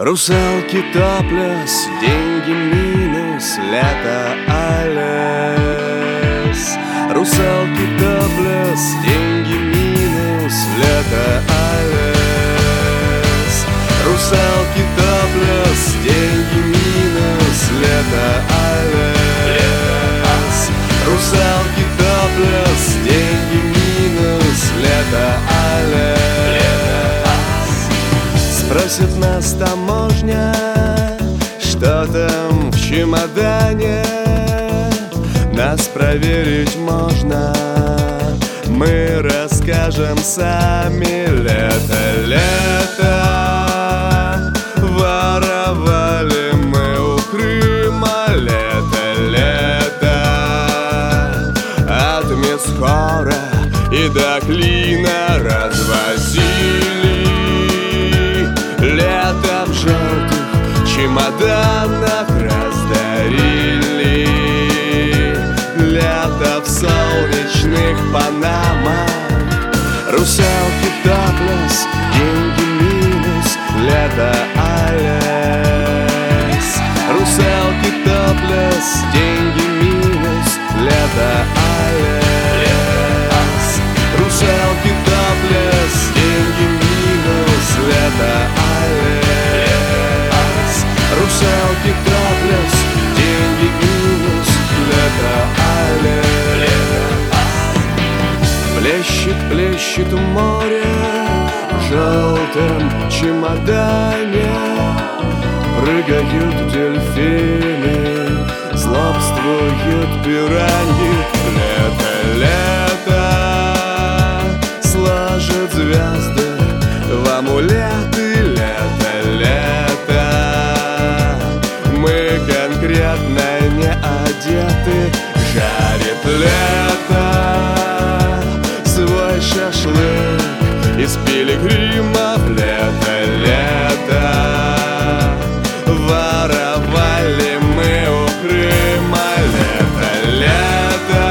Русалки топлес, деньги минус, лето алес. Русалки топлес, деньги минус, лето алес. Русалки топлес, деньги минус, лето алес. Русалки топлес, деньги минус, лето алес. Спросит нас таможня, что там в чемодане. Нас проверить можно, мы расскажем сами. Лето, лето, воровали мы у Крыма. Лето, лето, от Мисхора и до Клина развозили. Лето в желтых чемоданах раздарили. Лето в солнечных Панамах. Русалки топлес, деньги минус, лето алес. Русалки топлес, деньги минус, лето алес. Русалки топлес, деньги минус, лето алес. Русалки топлес, деньги минус, лето алес. Плещет, плещет море в желтом чемодане. Прыгают дельфины, злобствуют пираньи. Лето, лето, сложат звезды в амулеты. Лето, лето, мы конкретно не одеты. Жарит лето свой шашлык из пилигримов. Лето, лето, воровали мы у Крыма. Лето, лето,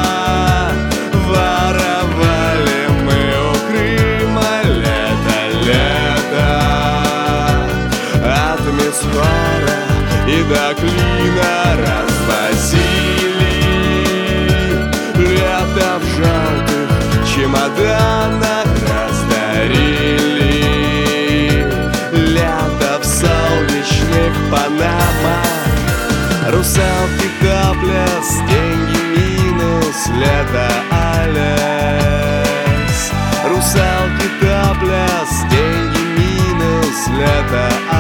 воровали мы у Крыма. Лето, лето, от Мисхора и до Клина развозили. Лето в желтых чемоданах раздарили. Лето в солнечных Панамах. Русалки топлес, деньги минус, лето алес. Русалки топлес, деньги минус, лето алес.